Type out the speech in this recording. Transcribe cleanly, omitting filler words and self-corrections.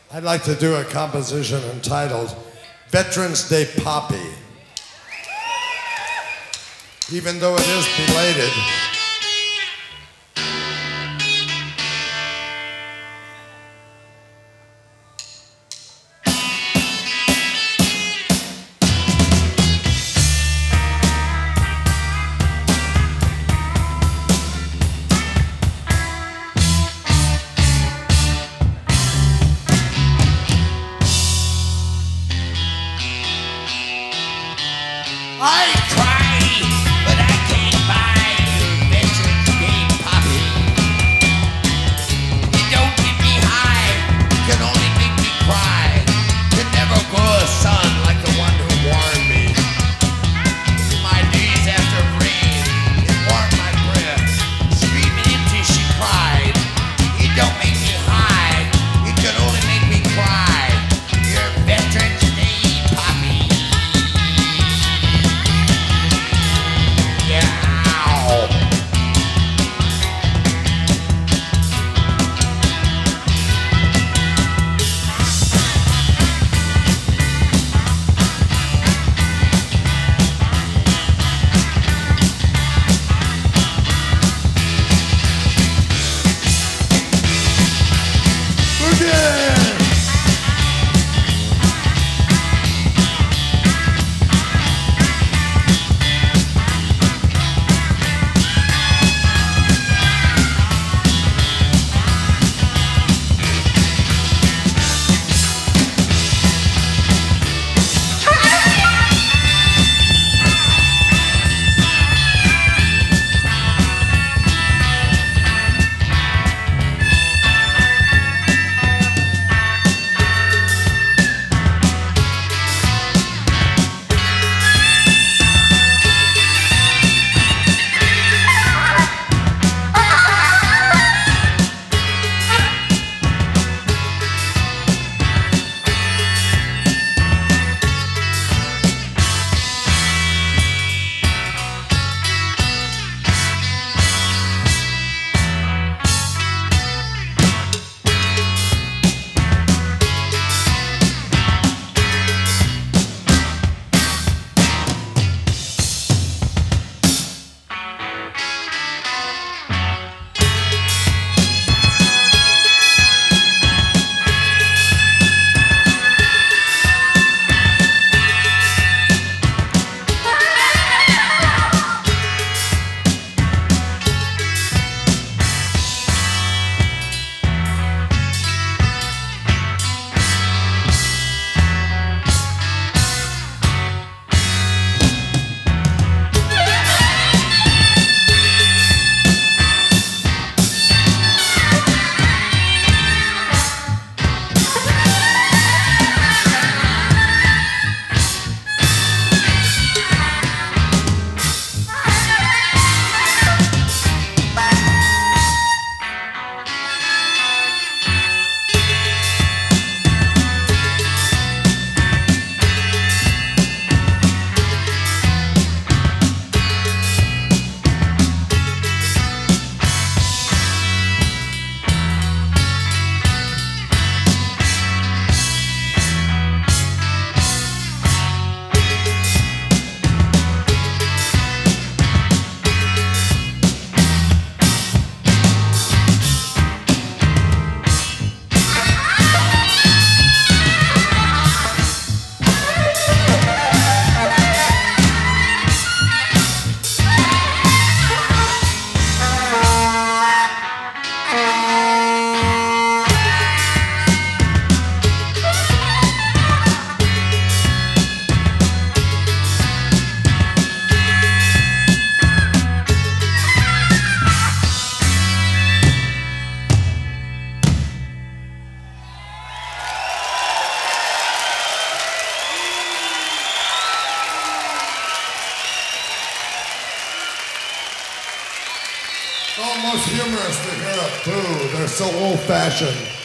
I'd like to do a composition entitled Veterans Day Poppy. Even though it is belated, I cry, but I can't buy your Veterans Day poppy. It don't get me high, can only make me cry. Can never grow a son like the one who warned me. My days after rain, it warmed my breath. Screaming empty, she cried. It don't make me high, it can only make me cry. Your Veterans Day poppy. it's almost humorous to hear a boo. They're so old-fashioned.